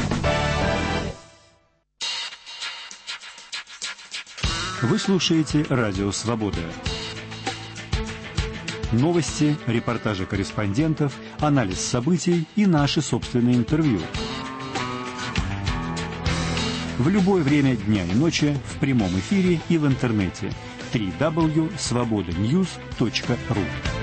Вы слушаете Радио Свобода. Новости, репортажи корреспондентов, анализ событий и наши собственные интервью. В любое время дня и ночи в прямом эфире и в интернете. www.svobodanews.ru.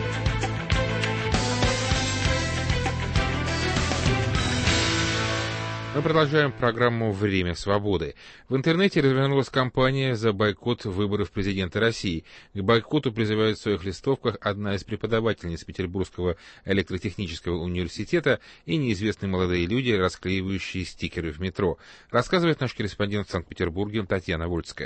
Мы продолжаем программу «Время свободы». В интернете развернулась кампания за бойкот выборов президента России. К бойкоту призывают в своих листовках одна из преподавательниц Петербургского электротехнического университета и неизвестные молодые люди, расклеивающие стикеры в метро. Рассказывает наш корреспондент в Санкт-Петербурге Татьяна Вольская.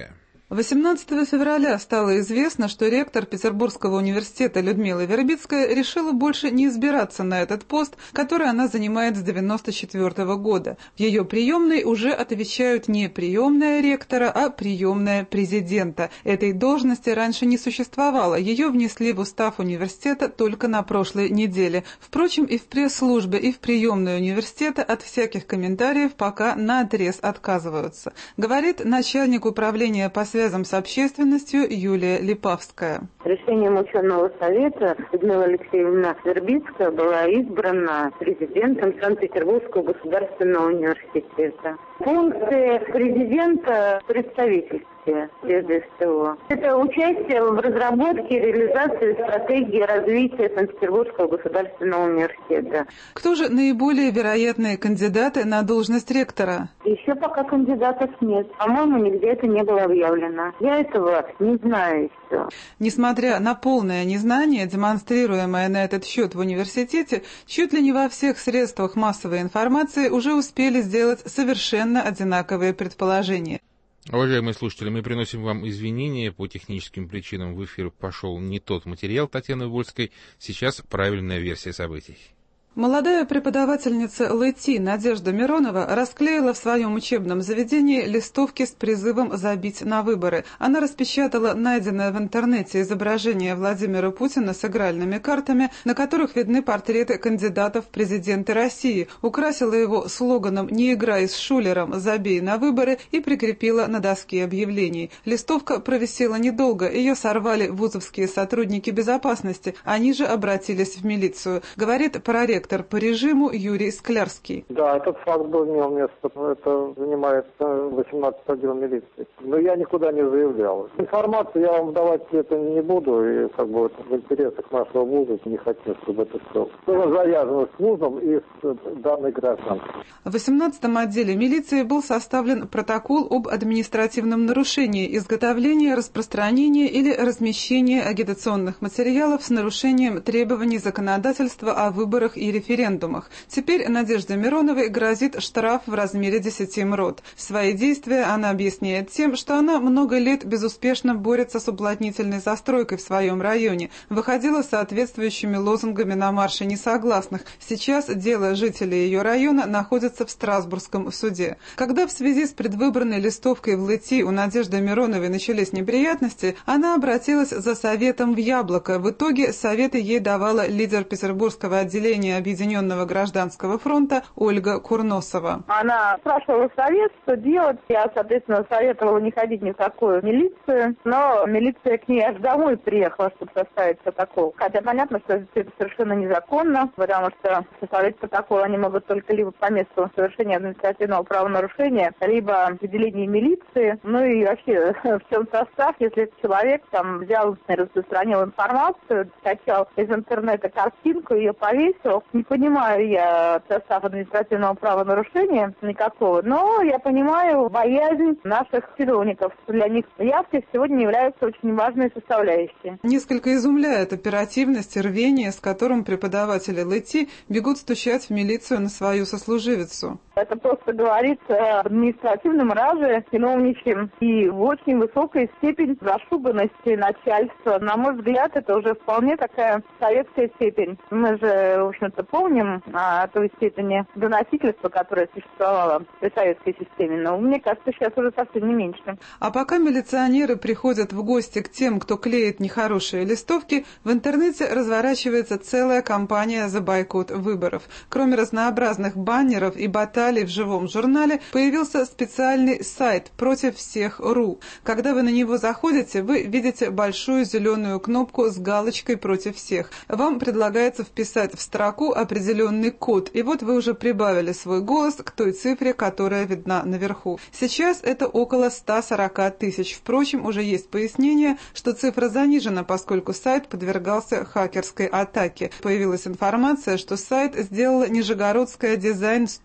18 февраля стало известно, что ректор Петербургского университета Людмила Вербицкая решила больше не избираться на этот пост, который она занимает с 1994 года. В ее приемной уже отвечают не приемная ректора, а приемная президента. Этой должности раньше не существовало, ее внесли в устав университета только на прошлой неделе. Впрочем, и в пресс-службе, и в приемной университета от всяких комментариев пока наотрез отказываются, говорит начальник управления по связям с общественностью Юлия Липавская. Решением ученого совета Людмила Алексеевна Вербицкая была избрана президентом Санкт-Петербургского государственного университета. Функции президента представительства. Прежде всего. Это участие в разработке и реализации стратегии развития Санкт-Петербургского государственного университета. Кто же наиболее вероятные кандидаты на должность ректора? Еще пока кандидатов нет. По-моему, нигде это не было объявлено. Я этого не знаю еще. Несмотря на полное незнание, демонстрируемое на этот счет в университете, чуть ли не во всех средствах массовой информации уже успели сделать совершенно одинаковые предположения. Уважаемые слушатели, мы приносим вам извинения по техническим причинам. В эфир пошел не тот материал Татьяны Вольской. Сейчас правильная версия событий. Молодая преподавательница ЛЭТИ Надежда Миронова расклеила в своем учебном заведении листовки с призывом забить на выборы. Она распечатала найденное в интернете изображение Владимира Путина с игральными картами, на которых видны портреты кандидатов в президенты России, украсила его слоганом «Не играй с Шулером, забей на выборы» и прикрепила на доске объявлений. Листовка провисела недолго, ее сорвали вузовские сотрудники безопасности, они же обратились в милицию, говорит проректор по режиму Юрий Склярский. Да, этот факт был имел место. Это занимается 18-й отдел милиции. Но я никуда не заявлял. Информацию я вам давать это не буду. И в интересах нашего вуза не хотел, чтобы это все было завязано с вузом и с данной гражданкой. В 18-м отделе милиции был составлен протокол об административном нарушении изготовления, распространения или размещения агитационных материалов с нарушением требований законодательства о выборах и референдумах. Теперь Надежде Мироновой грозит штраф в размере 10 МРОТ. Свои действия она объясняет тем, что она много лет безуспешно борется с уплотнительной застройкой в своем районе, выходила с соответствующими лозунгами на марше несогласных. Сейчас дело жителей ее района находится в Страсбургском суде. Когда в связи с предвыборной листовкой в ЛЭТИ у Надежды Мироновой начались неприятности, она обратилась за советом в Яблоко. В итоге советы ей давала лидер Петербургского отделения Объединенного гражданского фронта Ольга Курносова. Она спрашивала совет, что делать. Я, соответственно, советовала не ходить ни в какую милицию, но милиция к ней аж домой приехала, чтобы составить протокол. Хотя понятно, что это совершенно незаконно, потому что составить протокол они могут только либо по месту совершения административного правонарушения, либо в отделении милиции. Ну и вообще, в чем состав, если этот человек там взял и распространил информацию, скачал из интернета картинку, ее повесил. Не понимаю я состав административного правонарушения никакого, но я понимаю боязнь наших чиновников. Для них явки сегодня являются очень важной составляющей. Несколько изумляет оперативность и рвение, с которым преподаватели ЛЭТИ бегут стучать в милицию на свою сослуживицу. Это просто говорится об административном раже чиновничьем и в очень высокой степени зашуганности начальства. На мой взгляд, это уже вполне такая советская степень. Мы же, в общем-то, помним о той степени доносительства, которая существовала в советской системе. Но мне кажется, сейчас уже совсем не меньше. А пока милиционеры приходят в гости к тем, кто клеит нехорошие листовки, в интернете разворачивается целая кампания за бойкот выборов. Кроме разнообразных баннеров и баталий в живом журнале, появился специальный сайт «Против всех.ру». Когда вы на него заходите, вы видите большую зеленую кнопку с галочкой «Против всех». Вам предлагается вписать в строку определенный код, и вот вы уже прибавили свой голос к той цифре, которая видна наверху. Сейчас это около 140 тысяч. Впрочем, уже есть пояснение, что цифра занижена, поскольку сайт подвергался хакерской атаке. Появилась информация, что сайт сделала нижегородская дизайн-студия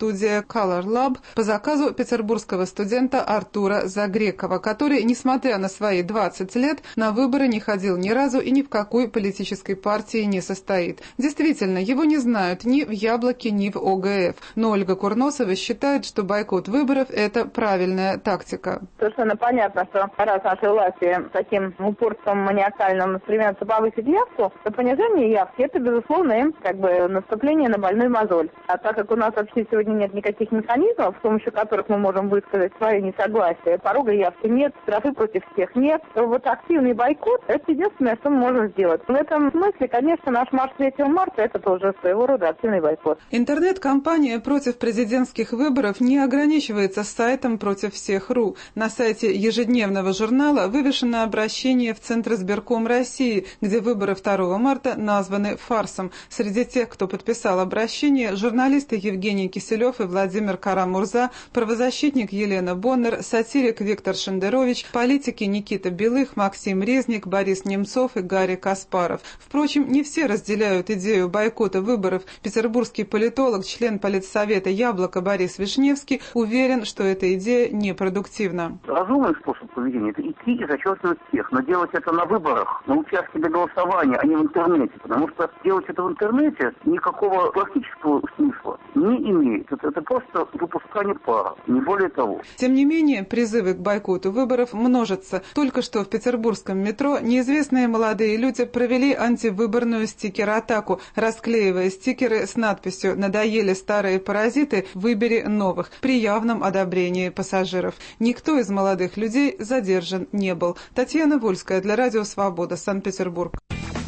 Color Lab по заказу петербургского студента Артура Загрекова, который, несмотря на свои 20 лет, на выборы не ходил ни разу и ни в какой политической партии не состоит. Действительно, его не знают ни в «Яблоке», ни в ОГФ. Но Ольга Курносова считает, что бойкот выборов – это правильная тактика. Совершенно понятно, что раз наши власти таким упорством маниакальным стремятся повысить явку, то понижение явки – это, безусловно, им наступление на больную мозоль. А так как у нас вообще сегодня нет никаких механизмов, с помощью которых мы можем высказать свое несогласие, порога явки нет, штрафы против всех нет, то вот активный бойкот – это единственное, что мы можем сделать. В этом смысле, конечно, наш марш 3 марта – это тоже своего рода активный бойкот. Интернет-кампания против президентских выборов не ограничивается сайтом «Против всех.ру». На сайте ежедневного журнала вывешено обращение в Центризбирком России, где выборы 2 марта названы фарсом. Среди тех, кто подписал обращение, журналисты Евгений Киселев и Владимир Кара-Мурза, правозащитник Елена Боннер, сатирик Виктор Шендерович, политики Никита Белых, Максим Резник, Борис Немцов и Гарри Каспаров. Впрочем, не все разделяют идею бойкота выборов. Петербургский политолог, член политсовета «Яблоко» Борис Вишневский уверен, что эта идея непродуктивна. Разумный способ поведения – это идти и зачеркивать всех, но делать это на выборах, на участке для голосования, а не в интернете, потому что делать это в интернете никакого практического смысла не имеет. Это просто выпускание пара, не более того. Тем не менее, призывы к бойкоту выборов множатся. Только что в петербургском метро неизвестные молодые люди провели антивыборную стикер-атаку, расклеивая стикеры с надписью «Надоели старые паразиты, выбери новых» при явном одобрении пассажиров. Никто из молодых людей задержан не был. Татьяна Вольская для Радио Свобода, Санкт-Петербург.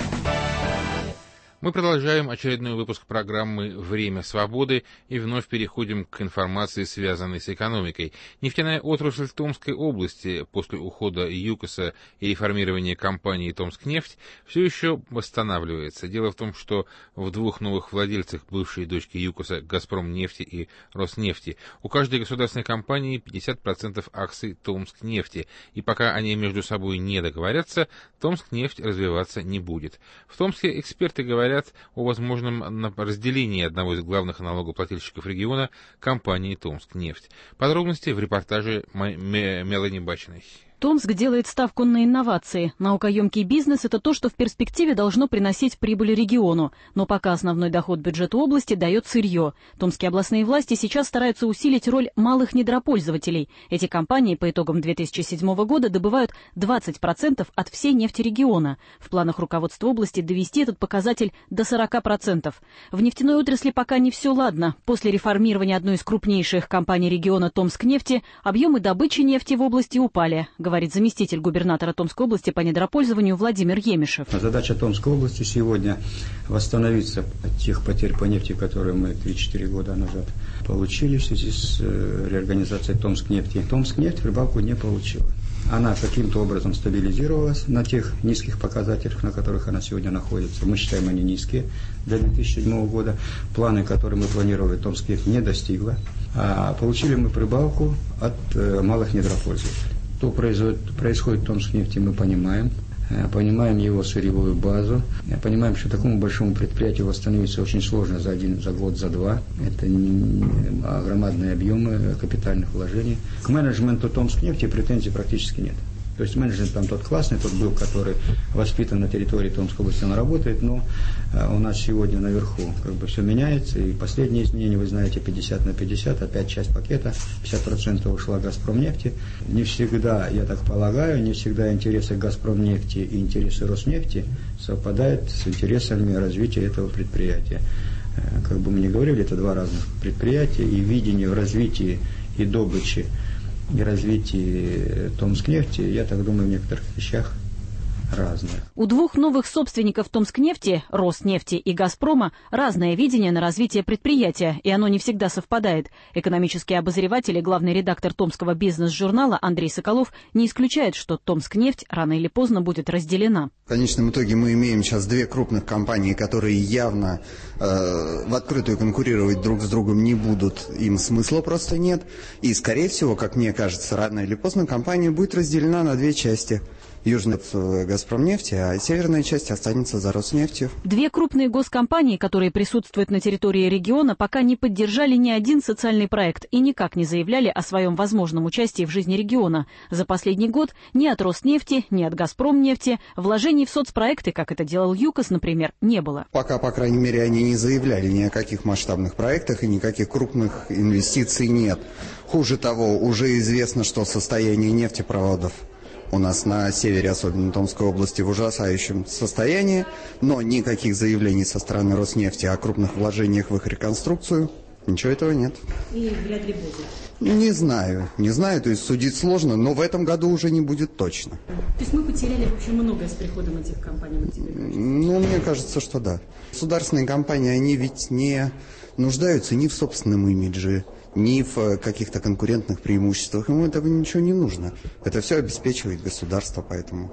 Мы продолжаем очередной выпуск программы «Время свободы» и вновь переходим к информации, связанной с экономикой. Нефтяная отрасль в Томской области после ухода ЮКОСа и реформирования компании «Томскнефть» все еще восстанавливается. Дело в том, что в двух новых владельцах бывшей дочки ЮКОСа «Газпромнефти» и «Роснефти» у каждой государственной компании 50% акций «Томскнефти», и пока они между собой не договорятся, «Томскнефть» развиваться не будет. В Томске эксперты говорят о возможном разделении одного из главных налогоплательщиков региона компании «Томскнефть». Подробности в репортаже Мелани Бачиной. Томск делает ставку на инновации. Наукоемкий бизнес – это то, что в перспективе должно приносить прибыль региону. Но пока основной доход бюджету области дает сырье. Томские областные власти сейчас стараются усилить роль малых недропользователей. Эти компании по итогам 2007 года добывают 20% от всей нефти региона. В планах руководства области довести этот показатель до 40%. В нефтяной отрасли пока не все ладно. После реформирования одной из крупнейших компаний региона «Томскнефти» объемы добычи нефти в области упали, говорит заместитель губернатора Томской области по недропользованию Владимир Емишев. Задача Томской области сегодня восстановиться от тех потерь по нефти, которые мы 3-4 года назад получили в связи с реорганизацией Томскнефти. Томскнефть прибавку не получила. Она каким-то образом стабилизировалась на тех низких показателях, на которых она сегодня находится. Мы считаем, они низкие для 2007 года. Планы, которые мы планировали, Томскнефть не достигла. А получили мы прибавку от малых недропользователей. Что происходит в Томскнефти, мы понимаем. Понимаем его сырьевую базу. Понимаем, что такому большому предприятию восстановиться очень сложно за год, за два. Это громадные объемы капитальных вложений. К менеджменту Томскнефти претензий практически нет. То есть менеджмент там тот классный, тот был, который воспитан на территории Томской области, он работает, но у нас сегодня наверху все меняется, и последние изменения, вы знаете, 50/50, опять часть пакета, 50% ушла Газпромнефти. Не всегда, я так полагаю, не всегда интересы Газпромнефти и интересы Роснефти совпадают с интересами развития этого предприятия. Как бы мы ни говорили, это два разных предприятия, и видение в развитии и добыче и развитии Томскнефти, я так думаю, в некоторых вещах разные. У двух новых собственников Томскнефти, Роснефти и Газпрома, разное видение на развитие предприятия, и оно не всегда совпадает. Экономический обозреватель и главный редактор Томского бизнес-журнала Андрей Соколов не исключает, что Томскнефть рано или поздно будет разделена. В конечном итоге мы имеем сейчас две крупных компании, которые явно в открытую конкурировать друг с другом не будут, им смысла просто нет. И, скорее всего, как мне кажется, рано или поздно компания будет разделена на две части. южная от «Газпромнефти», а северная часть останется за «Роснефтью». Две крупные госкомпании, которые присутствуют на территории региона, пока не поддержали ни один социальный проект и никак не заявляли о своем возможном участии в жизни региона. За последний год ни от «Роснефти», ни от «Газпромнефти» вложений в соцпроекты, как это делал ЮКОС, например, не было. Пока, по крайней мере, они не заявляли ни о каких масштабных проектах и никаких крупных инвестиций нет. Хуже того, уже известно, что состояние нефтепроводов у нас на севере, особенно Томской области, в ужасающем состоянии, но никаких заявлений со стороны Роснефти о крупных вложениях в их реконструкцию, ничего этого нет. И вряд ли будет. Не знаю, то есть судить сложно, но в этом году уже не будет точно. То есть мы потеряли, в общем, многое с приходом этих компаний? Ну, мне кажется, что да. Государственные компании, они ведь не нуждаются ни в собственном имидже, ни в каких-то конкурентных преимуществах. Ему этого ничего не нужно. Это все обеспечивает государство, поэтому...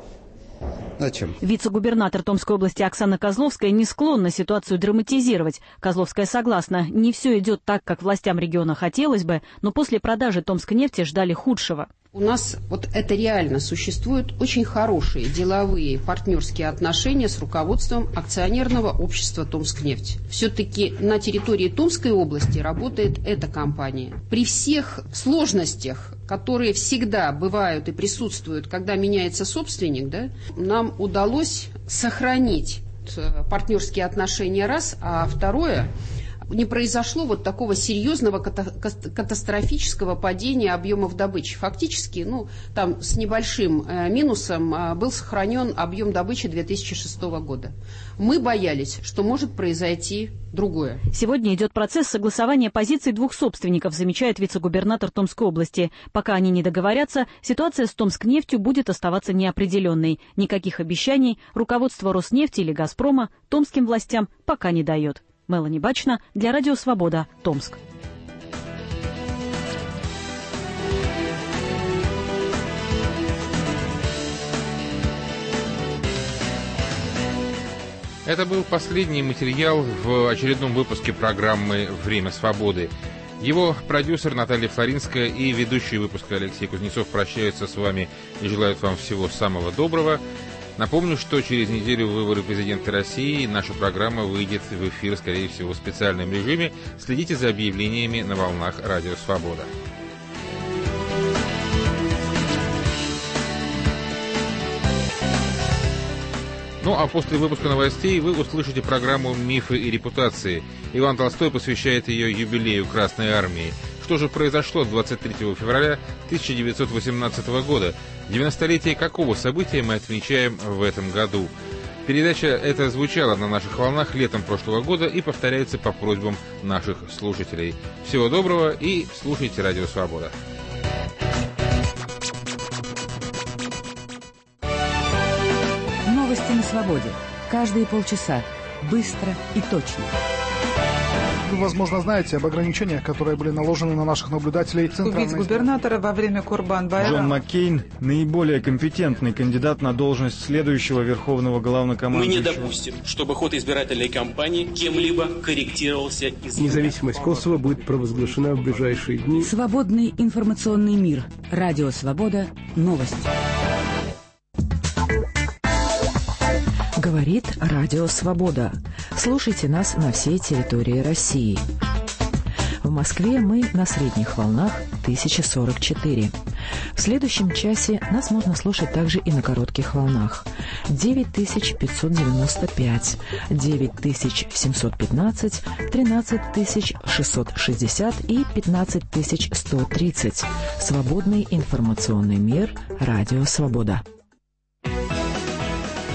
Зачем? Вице-губернатор Томской области Оксана Козловская не склонна ситуацию драматизировать. Козловская согласна, не все идет так, как властям региона хотелось бы, но после продажи Томскнефти ждали худшего. У нас вот это реально существуют очень хорошие деловые партнерские отношения с руководством акционерного общества «Томскнефть». Все-таки на территории Томской области работает эта компания. При всех сложностях, которые всегда бывают и присутствуют, когда меняется собственник, да, нам удалось сохранить партнерские отношения раз, а второе, не произошло вот такого серьезного катастрофического падения объемов добычи. Фактически, там с небольшим минусом был сохранен объем добычи 2006 года. Мы боялись, что может произойти другое. Сегодня идет процесс согласования позиций двух собственников, замечает вице-губернатор Томской области. Пока они не договорятся, ситуация с Томскнефтью будет оставаться неопределенной. Никаких обещаний руководство Роснефти или Газпрома томским властям пока не дает. Мелани Бачна для Радио Свобода, Томск. Это был последний материал в очередном выпуске программы «Время свободы». Его продюсер Наталья Флоринская и ведущий выпуска Алексей Кузнецов прощаются с вами и желают вам всего самого доброго. Напомню, что через неделю выборы президента России, наша программа выйдет в эфир, скорее всего, в специальном режиме. Следите за объявлениями на волнах Радио Свобода. Ну а после выпуска новостей вы услышите программу «Мифы и репутации». Иван Толстой посвящает ее юбилею Красной Армии. Что же произошло 23 февраля 1918 года? 90-летие какого события мы отмечаем в этом году? Передача эта звучала на наших волнах летом прошлого года и повторяется по просьбам наших слушателей. Всего доброго и слушайте Радио Свобода. Новости на свободе. Каждые полчаса. Быстро и точно. Вы, возможно, знаете об ограничениях, которые были наложены на наших наблюдателей. Убить губернатора во время Курбан-байрама. Джон Маккейн – наиболее компетентный кандидат на должность следующего верховного главнокомандующего. Мы не допустим, чтобы ход избирательной кампании кем-либо корректировался из-за... Независимость Косово будет провозглашена в ближайшие дни. Свободный информационный мир. Радио Свобода. Новости. Говорит Радио Свобода. Слушайте нас на всей территории России. В Москве мы на средних волнах 1044. В следующем часе нас можно слушать также и на коротких волнах 9595, 9715, 13660 и 15130. Свободный информационный мир. Радио Свобода.